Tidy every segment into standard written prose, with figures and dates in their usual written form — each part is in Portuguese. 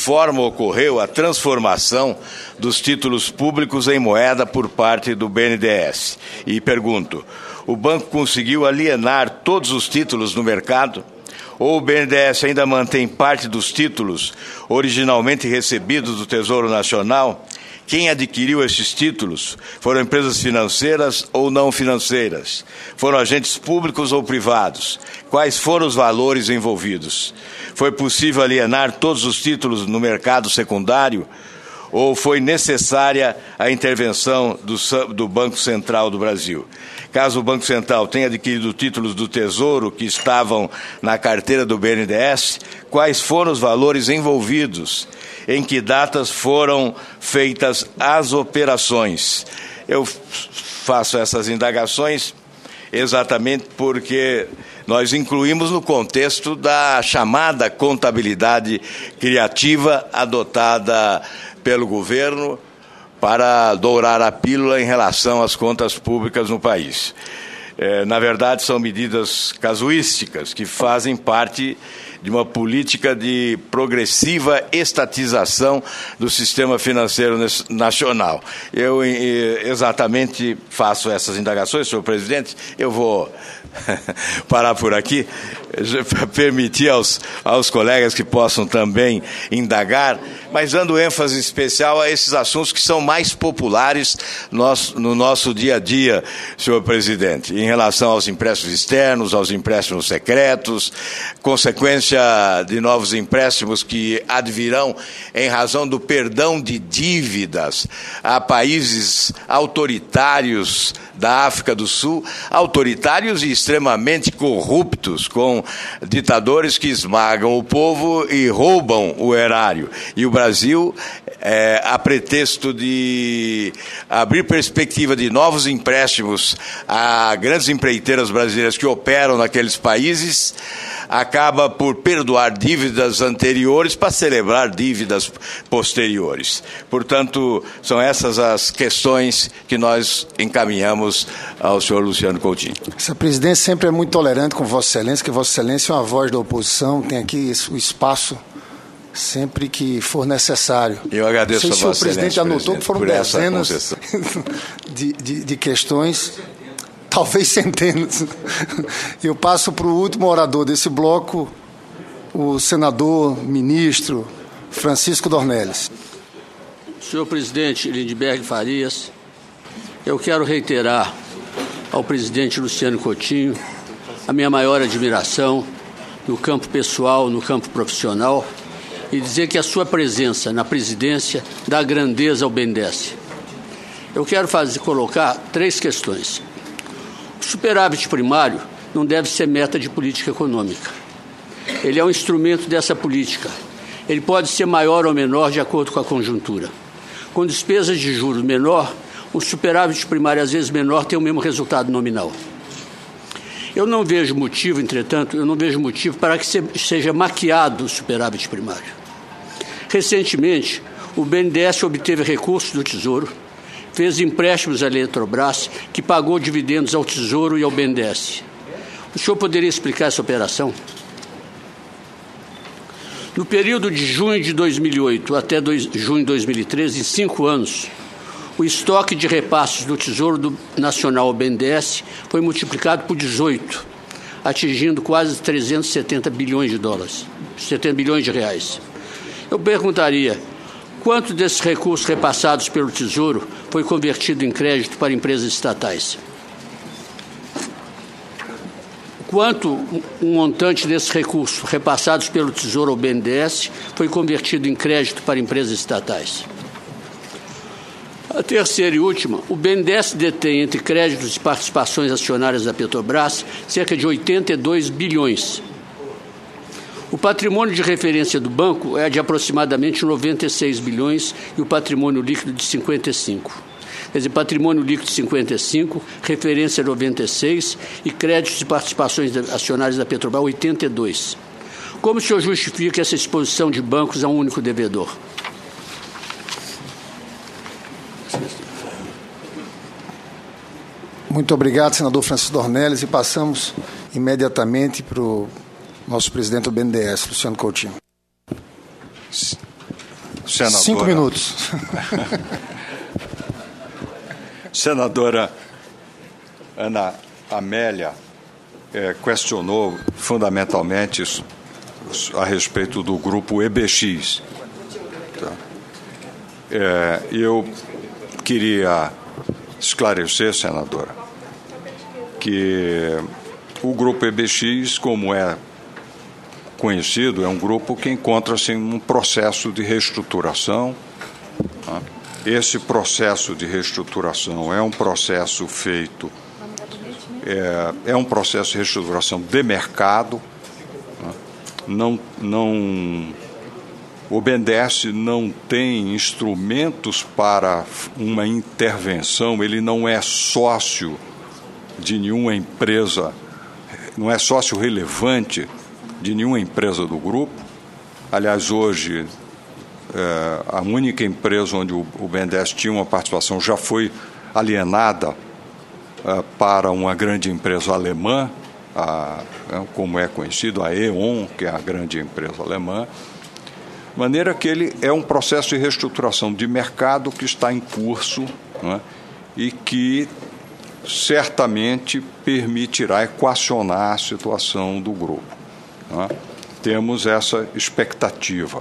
forma ocorreu a transformação dos títulos públicos em moeda por parte do BNDES? E pergunto, o banco conseguiu alienar todos os títulos no mercado? Ou o BNDES ainda mantém parte dos títulos originalmente recebidos do Tesouro Nacional? Quem adquiriu esses títulos? Foram empresas financeiras ou não financeiras? Foram agentes públicos ou privados? Quais foram os valores envolvidos? Foi possível alienar todos os títulos no mercado secundário? Ou foi necessária a intervenção do Banco Central do Brasil? Caso o Banco Central tenha adquirido títulos do Tesouro que estavam na carteira do BNDES, quais foram os valores envolvidos? Em que datas foram feitas as operações? Eu faço essas indagações exatamente porque nós incluímos no contexto da chamada contabilidade criativa adotada pelo governo para dourar a pílula em relação às contas públicas no país. Na verdade, são medidas casuísticas que fazem parte de uma política de progressiva estatização do sistema financeiro nacional. Eu exatamente faço essas indagações, senhor presidente. Eu vou parar por aqui, permitir aos colegas que possam também indagar, mas dando ênfase especial a esses assuntos que são mais populares no nosso dia a dia, senhor presidente, em relação aos empréstimos externos, aos empréstimos secretos, consequência de novos empréstimos que advirão em razão do perdão de dívidas a países autoritários da África do Sul, autoritários e extremamente corruptos, com ditadores que esmagam o povo e roubam o erário. E o Brasil, a pretexto de abrir perspectiva de novos empréstimos a grandes empreiteiras brasileiras que operam naqueles países, acaba por perdoar dívidas anteriores para celebrar dívidas posteriores. Portanto, são essas as questões que nós encaminhamos ao senhor Luciano Coutinho. Essa presidência sempre é muito tolerante com Vossa Excelência, que Vossa Excelência é uma voz da oposição, tem aqui o espaço sempre que for necessário. Eu agradeço a Vossa Excelência, o presidente anotou que foram por dezenas de questões, talvez centenas. Eu passo para o último orador desse bloco, o senador, ministro Francisco Dornelles. Senhor presidente Lindbergh Farias, eu quero reiterar ao presidente Luciano Coutinho a minha maior admiração no campo pessoal, no campo profissional, e dizer que a sua presença na presidência dá grandeza ao BNDES. Eu quero colocar 3 questões. O superávit primário não deve ser meta de política econômica. Ele é um instrumento dessa política. Ele pode ser maior ou menor de acordo com a conjuntura. Com despesas de juros menor, o superávit primário, às vezes menor, tem o mesmo resultado nominal. Eu não vejo motivo, entretanto, para que seja maquiado o superávit primário. Recentemente, o BNDES obteve recursos do Tesouro, fez empréstimos à Eletrobras, que pagou dividendos ao Tesouro e ao BNDES. O senhor poderia explicar essa operação? No período de junho de 2008 até junho de 2013, em 5 anos, o estoque de repasses do Tesouro Nacional ao BNDES foi multiplicado por 18, atingindo quase 370 bilhões de dólares, 70 bilhões de reais. Eu perguntaria, quanto desses recursos repassados pelo Tesouro foi convertido em crédito para empresas estatais? Quanto um montante desses recursos repassados pelo Tesouro ao BNDES foi convertido em crédito para empresas estatais? A terceira e última, o BNDES detém entre créditos e participações acionárias da Petrobras cerca de 82 bilhões. O patrimônio de referência do banco é de aproximadamente 96 bilhões e o patrimônio líquido de 55. Quer dizer, patrimônio líquido de 55, referência 96 e créditos e participações acionárias da Petrobras 82. Como o senhor justifica essa exposição de bancos a um único devedor? Muito obrigado, senador Francisco Dornelles, e passamos imediatamente para o nosso presidente do BNDES, Luciano Coutinho. senadora... 5 minutos. Senadora Ana Amélia questionou fundamentalmente a respeito do grupo EBX. Tá? Eu queria esclarecer, senadora, que o grupo EBX, como é conhecido, é um grupo que encontra-se em um processo de reestruturação. Tá? Esse processo de reestruturação é um processo feito, é um processo de reestruturação de mercado. O BNDES não tem instrumentos para uma intervenção, ele não é sócio de nenhuma empresa, não é sócio relevante de nenhuma empresa do grupo. Aliás, hoje, a única empresa onde o BNDES tinha uma participação já foi alienada para uma grande empresa alemã, como é conhecido, a E.ON, que é a grande empresa alemã, de maneira que ele é um processo de reestruturação de mercado que está em curso, né, e que certamente permitirá equacionar a situação do grupo. Né. Temos essa expectativa.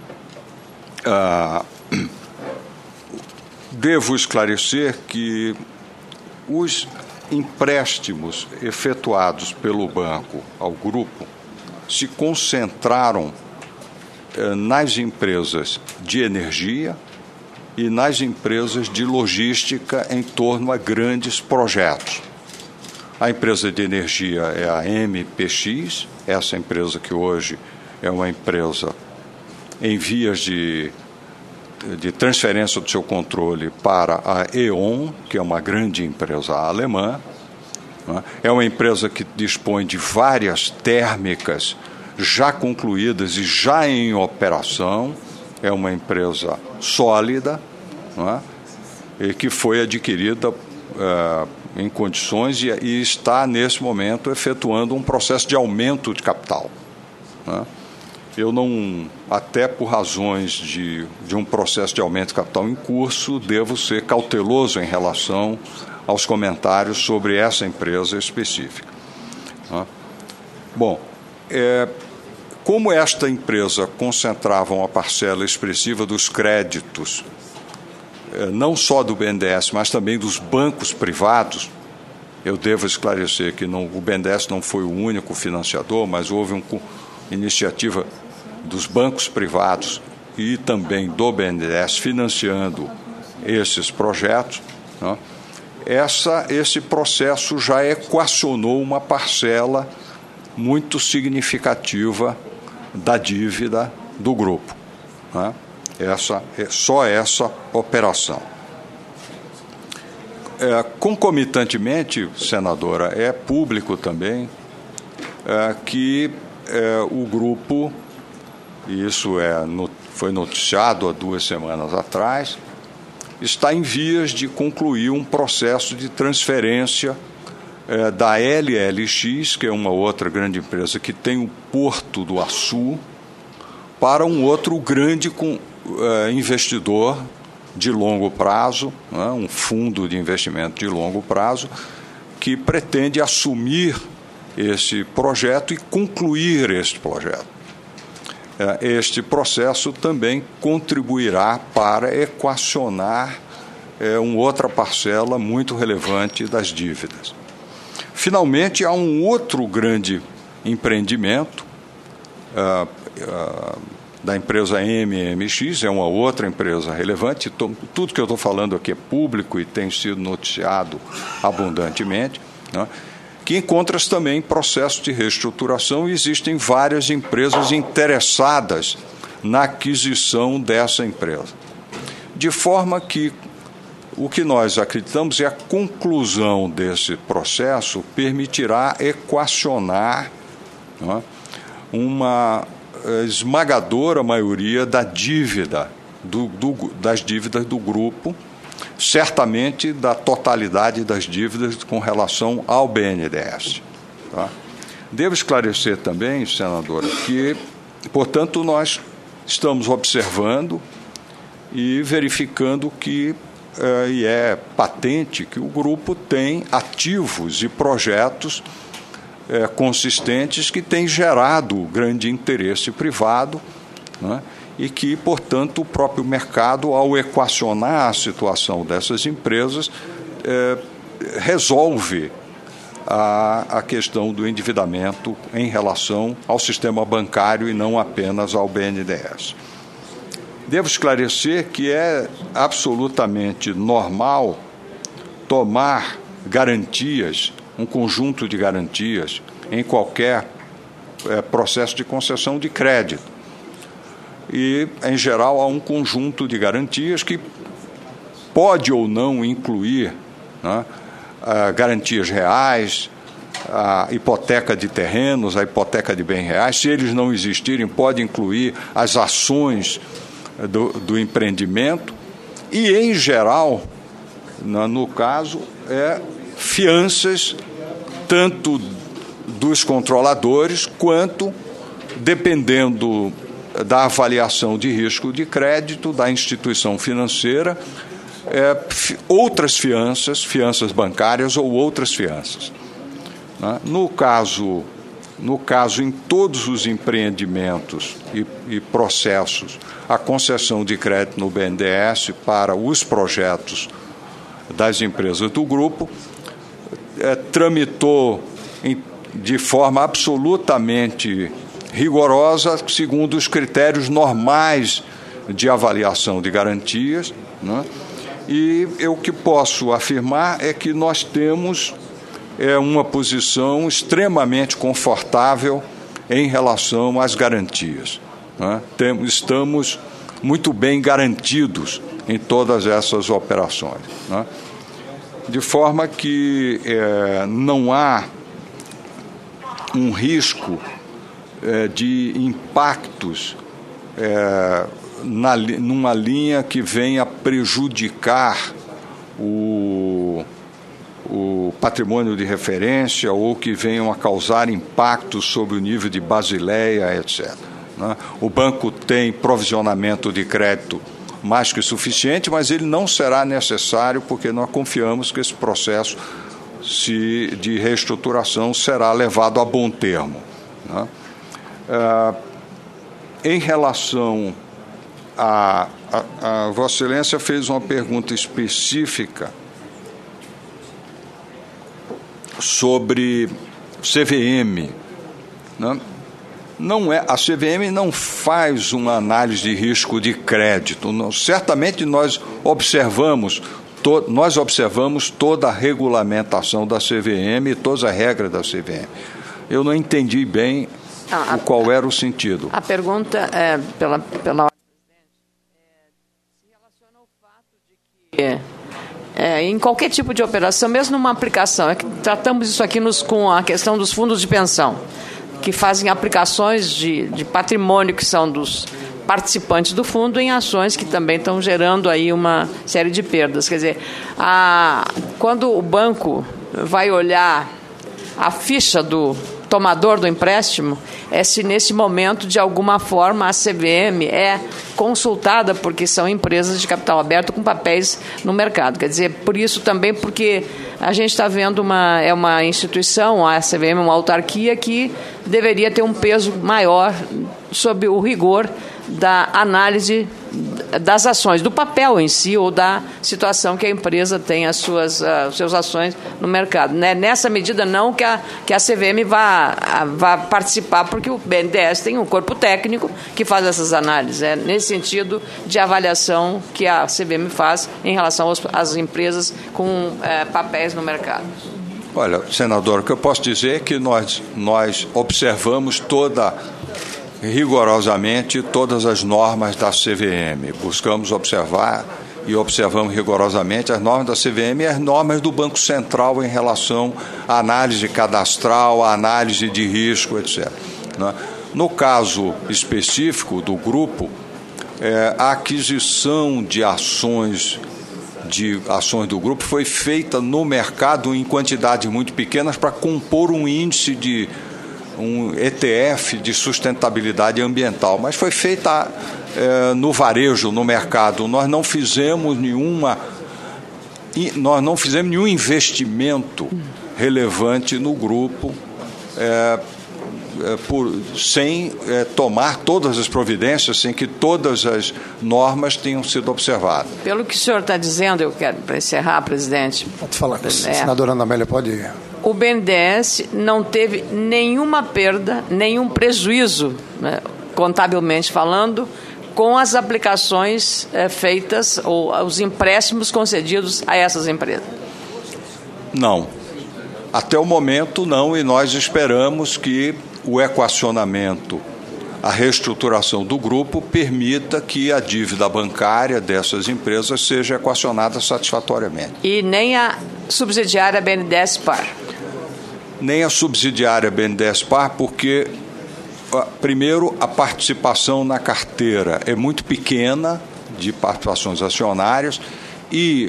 Devo esclarecer que os empréstimos efetuados pelo banco ao grupo se concentraram nas empresas de energia e nas empresas de logística em torno a grandes projetos. A empresa de energia é a MPX, essa empresa que hoje é uma empresa em vias de transferência do seu controle para a E.ON, que é uma grande empresa alemã. É uma empresa que dispõe de várias térmicas já concluídas e já em operação. É uma empresa sólida, e que foi adquirida em condições e está, nesse momento, efetuando um processo de aumento de capital. Eu não, até por razões de um processo de aumento de capital em curso, devo ser cauteloso em relação aos comentários sobre essa empresa específica. Bom, como esta empresa concentrava uma parcela expressiva dos créditos, não só do BNDES, mas também dos bancos privados, eu devo esclarecer que o BNDES não foi o único financiador, mas houve uma iniciativa dos bancos privados e também do BNDES financiando esses projetos. Esse processo já equacionou uma parcela muito significativa da dívida do grupo. Só essa operação. Concomitantemente, senadora, é público também que o grupo, e isso foi noticiado há 2 semanas atrás, está em vias de concluir um processo de transferência da LLX, que é uma outra grande empresa que tem o Porto do Açu, para um outro grande investidor de longo prazo, um fundo de investimento de longo prazo, que pretende assumir esse projeto e concluir este projeto. Este processo também contribuirá para equacionar uma outra parcela muito relevante das dívidas. Finalmente, há um outro grande empreendimento da empresa MMX, é uma outra empresa relevante. Tudo que eu estou falando aqui é público e tem sido noticiado abundantemente, que encontra-se também em processo de reestruturação e existem várias empresas interessadas na aquisição dessa empresa. De forma que o que nós acreditamos é a conclusão desse processo permitirá equacionar uma esmagadora maioria da dívida, das dívidas do grupo, certamente da totalidade das dívidas com relação ao BNDES. Devo esclarecer também, senadora, que, portanto, nós estamos observando e verificando que e é patente que o grupo tem ativos e projetos consistentes que têm gerado grande interesse privado, né, e que, portanto, o próprio mercado, ao equacionar a situação dessas empresas, resolve a questão do endividamento em relação ao sistema bancário e não apenas ao BNDES. Devo esclarecer que é absolutamente normal tomar garantias, um conjunto de garantias, em qualquer processo de concessão de crédito. E, em geral, há um conjunto de garantias que pode ou não incluir, né, garantias reais, a hipoteca de terrenos, a hipoteca de bens reais. Se eles não existirem, pode incluir as ações do empreendimento e, em geral, no caso, fianças tanto dos controladores quanto, dependendo da avaliação de risco de crédito da instituição financeira, outras fianças bancárias ou outras fianças. No caso, em todos os empreendimentos e processos, a concessão de crédito no BNDES para os projetos das empresas do grupo tramitou de forma absolutamente rigorosa, segundo os critérios normais de avaliação de garantias, né? E o que posso afirmar é que nós temos uma posição extremamente confortável em relação às garantias, né? Estamos muito bem garantidos em todas essas operações, né? De forma que não há um risco de impactos numa linha que venha prejudicar o patrimônio de referência ou que venham a causar impactos sobre o nível de Basileia, etc. Né? O banco tem provisionamento de crédito mais que suficiente, mas ele não será necessário porque nós confiamos que esse processo de reestruturação será levado a bom termo, né? Em relação a Vossa Excelência fez uma pergunta específica sobre CVM, né? A CVM não faz uma análise de risco de crédito. Certamente nós observamos toda a regulamentação da CVM e todas as regras da CVM. Eu não entendi bem qual era o sentido. A pergunta pela se relaciona ao fato de que em qualquer tipo de operação, mesmo numa aplicação, que tratamos isso aqui com a questão dos fundos de pensão, que fazem aplicações de patrimônio que são dos participantes do fundo em ações que também estão gerando aí uma série de perdas. Quer dizer, quando o banco vai olhar a ficha do tomador do empréstimo, se nesse momento, de alguma forma, a CVM é consultada, porque são empresas de capital aberto com papéis no mercado. Quer dizer, por isso também, porque a gente está vendo uma instituição, a CVM, uma autarquia, que deveria ter um peso maior sob o rigor da análise das ações, do papel em si ou da situação que a empresa tem as suas ações no mercado. Nessa medida, não que a CVM vá participar, porque o BNDES tem um corpo técnico que faz essas análises. É nesse sentido de avaliação que a CVM faz em relação às empresas com papéis no mercado. Olha, senador, o que eu posso dizer é que nós observamos rigorosamente todas as normas da CVM. Buscamos observar e observamos rigorosamente as normas da CVM e as normas do Banco Central em relação à análise cadastral, à análise de risco, etc. No caso específico do grupo, a aquisição de ações do grupo foi feita no mercado em quantidades muito pequenas para compor um índice um ETF de sustentabilidade ambiental, mas foi feita no varejo, no mercado. Nós não fizemos nenhum investimento relevante no grupo sem tomar todas as providências, sem que todas as normas tenham sido observadas. Pelo que o senhor está dizendo, eu quero, para encerrar, presidente... Pode falar, senadora Ana Amélia, pode ir. O BNDES não teve nenhuma perda, nenhum prejuízo, né, contabilmente falando, com as aplicações feitas ou os empréstimos concedidos a essas empresas? Não. Até o momento, não, e nós esperamos que o equacionamento, a reestruturação do grupo permita que a dívida bancária dessas empresas seja equacionada satisfatoriamente. E nem a subsidiária BNDES Par? Nem a subsidiária BNDES Par, porque, primeiro, a participação na carteira é muito pequena de participações acionárias e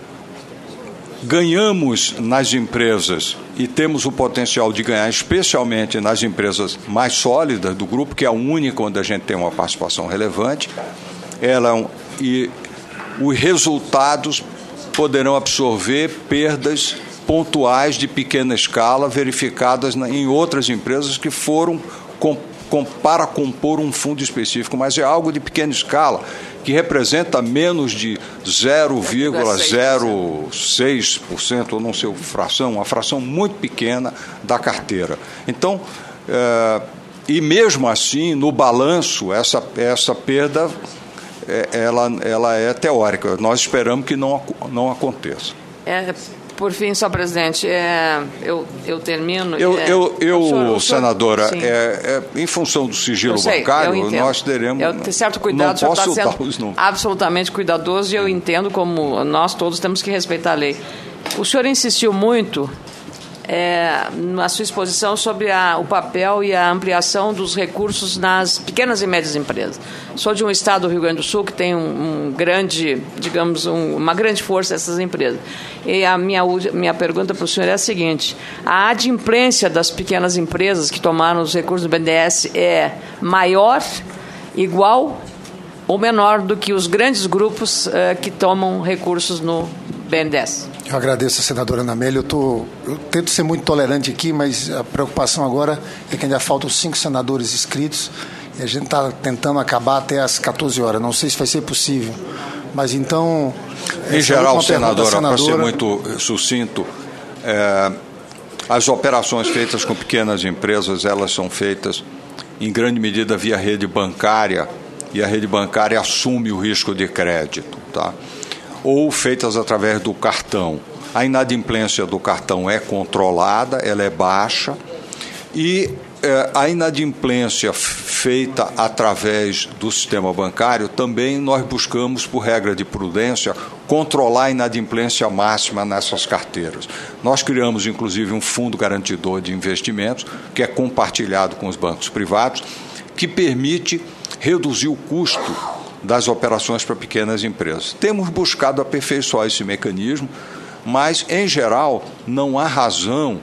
ganhamos nas empresas e temos o potencial de ganhar especialmente nas empresas mais sólidas do grupo, que é a única onde a gente tem uma participação relevante. E os resultados poderão absorver perdas pontuais de pequena escala verificadas em outras empresas que foram para compor um fundo específico, mas é algo de pequena escala, que representa menos de 0,06%, ou não sei, uma fração muito pequena da carteira. Então, e mesmo assim, no balanço, essa perda ela é teórica. Nós esperamos que não aconteça. Por fim, só, presidente, eu termino... Senadora, em função do sigilo bancário, nós teremos... Eu tenho certo cuidado, o senhor está sendo absolutamente cuidadoso e eu entendo como nós todos temos que respeitar a lei. O senhor insistiu muito na sua exposição sobre o papel e a ampliação dos recursos nas pequenas e médias empresas. Sou de um estado do Rio Grande do Sul que tem uma grande força dessas empresas. E a minha pergunta para o senhor é a seguinte: a adimplência das pequenas empresas que tomaram os recursos do BNDES é maior, igual ou menor do que os grandes grupos que tomam recursos no BNDES? Eu agradeço a senadora Ana Amélia. Eu tento ser muito tolerante aqui, mas a preocupação agora é que ainda faltam 5 senadores inscritos e a gente está tentando acabar até às 14 horas. Não sei se vai ser possível, mas então... Em geral, senadora, para ser muito sucinto, as operações feitas com pequenas empresas, elas são feitas em grande medida via rede bancária, e a rede bancária assume o risco de crédito, tá? Ou feitas através do cartão. A inadimplência do cartão é controlada, ela é baixa, e a inadimplência feita através do sistema bancário também nós buscamos, por regra de prudência, controlar a inadimplência máxima nessas carteiras. Nós criamos, inclusive, um fundo garantidor de investimentos, que é compartilhado com os bancos privados, que permite reduzir o custo das operações para pequenas empresas. Temos buscado aperfeiçoar esse mecanismo, mas, em geral, não há razão.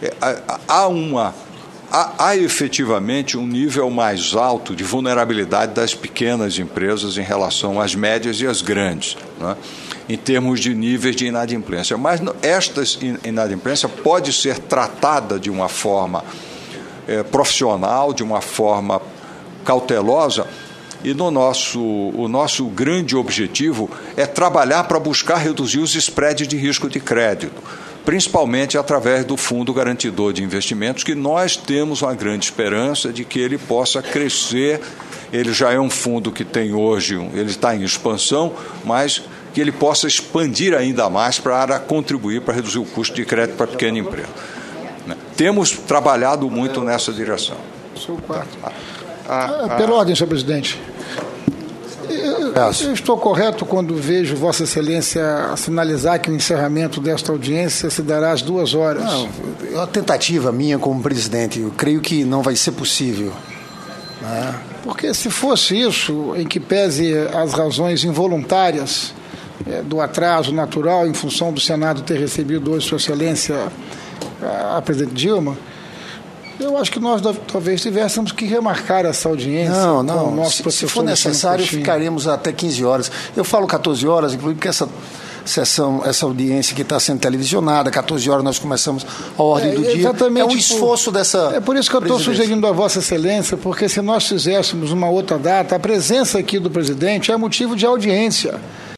Há efetivamente um nível mais alto de vulnerabilidade das pequenas empresas em relação às médias e às grandes, né, em termos de níveis de inadimplência. Mas esta inadimplência pode ser tratada de uma forma profissional, de uma forma cautelosa, e o nosso grande objetivo é trabalhar para buscar reduzir os spreads de risco de crédito, principalmente através do Fundo Garantidor de Investimentos, que nós temos uma grande esperança de que ele possa crescer. Ele já é um fundo que tem hoje, ele está em expansão, mas que ele possa expandir ainda mais para contribuir para reduzir o custo de crédito para a pequena empresa. Temos trabalhado muito nessa direção. Pela ordem, senhor presidente. Eu estou correto quando vejo Vossa Excelência sinalizar que o encerramento desta audiência se dará às 2 horas? Não, é uma tentativa minha como presidente. Eu creio que não vai ser possível. Porque se fosse isso, em que pese as razões involuntárias do atraso natural em função do Senado ter recebido hoje Sua Excelência a presidente Dilma, Eu acho que nós talvez tivéssemos que remarcar essa audiência. Não. Se for necessário, ficaremos até 15 horas. Eu falo 14 horas, inclusive porque essa audiência que está sendo televisionada, 14 horas nós começamos a ordem do dia. É um esforço dessa. É por isso que eu estou sugerindo a Vossa Excelência, porque se nós fizéssemos uma outra data, a presença aqui do presidente é motivo de audiência.